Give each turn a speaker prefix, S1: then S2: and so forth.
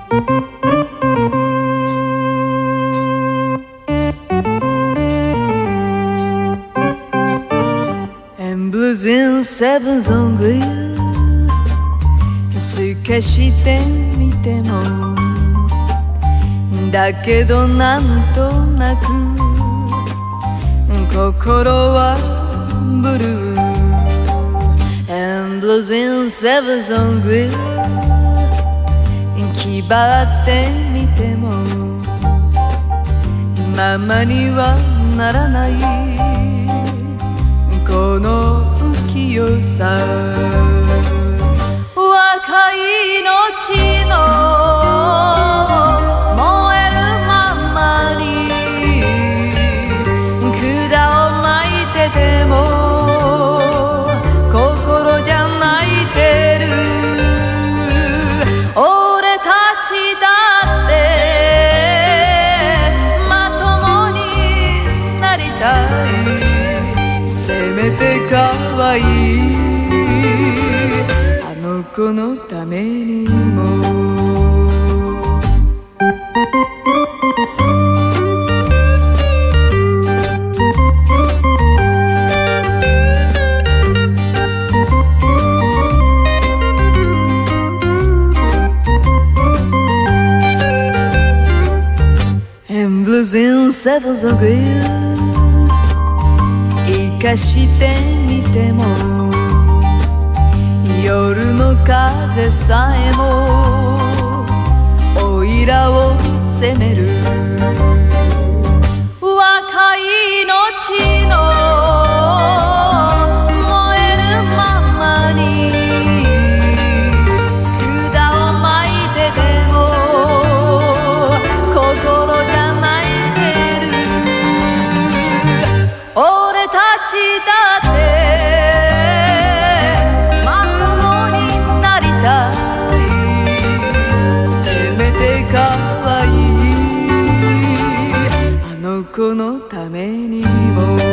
S1: And blues in sevens on grill 透かしてみてもだけどなんとなく心はブルー And blues in sevens on grill 気張ってみてもままにはならないこの浮世さ若い命の燃えるままに管を巻いてても心じゃ泣いてる俺たちだってまともになりたいせめて可愛いあの子のためにもAnd blues in sevens on grill 生かしてみても夜の風さえもおいらを責める若い命の燃えるままに管を巻いてても心じゃ泣いてる俺たちだって可愛いあの子のためにも